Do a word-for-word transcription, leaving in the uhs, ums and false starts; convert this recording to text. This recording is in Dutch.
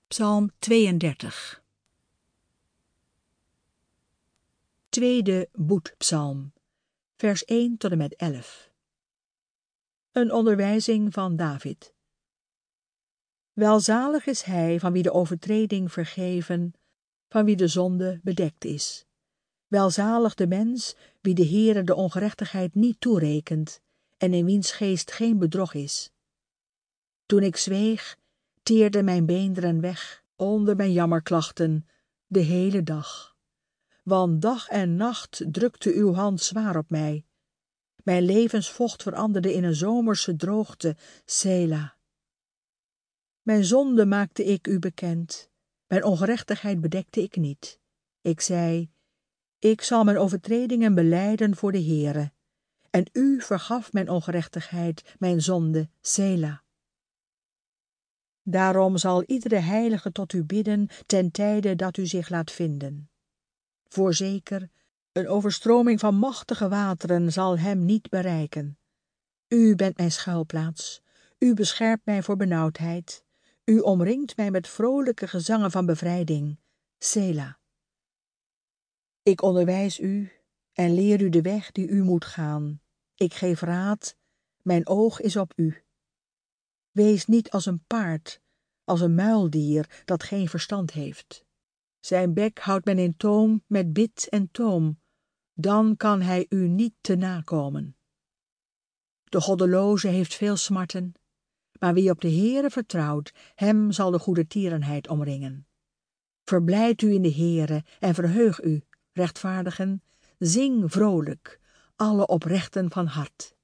Psalm tweeëndertig. Tweede boetpsalm, vers één tot en met elf. Een onderwijzing van David. Welzalig is hij van wie de overtreding vergeven, van wie de zonde bedekt is. Welzalig de mens, wie de Heere de ongerechtigheid niet toerekent en in wiens geest geen bedrog is. Toen ik zweeg, teerden mijn beenderen weg onder mijn jammerklachten de hele dag. Want dag en nacht drukte uw hand zwaar op mij. Mijn levensvocht veranderde in een zomerse droogte, Sela. Mijn zonde maakte ik u bekend, mijn ongerechtigheid bedekte ik niet. Ik zei, ik zal mijn overtredingen belijden voor de Heere, en u vergaf mijn ongerechtigheid, mijn zonde, Sela. Daarom zal iedere heilige tot u bidden ten tijde dat u zich laat vinden. Voorzeker, een overstroming van machtige wateren zal hem niet bereiken. U bent mijn schuilplaats, u beschermt mij voor benauwdheid, u omringt mij met vrolijke gezangen van bevrijding, Sela. Ik onderwijs u en leer u de weg die u moet gaan. Ik geef raad, mijn oog is op u. Wees niet als een paard, als een muildier dat geen verstand heeft. Zijn bek houdt men in toom met bit en toom, dan kan hij u niet te nakomen. De goddeloze heeft veel smarten, maar wie op de Heere vertrouwt, hem zal de goede tierenheid omringen. Verblijd u in de Heere en verheug u, rechtvaardigen, zing vrolijk, alle oprechten van hart.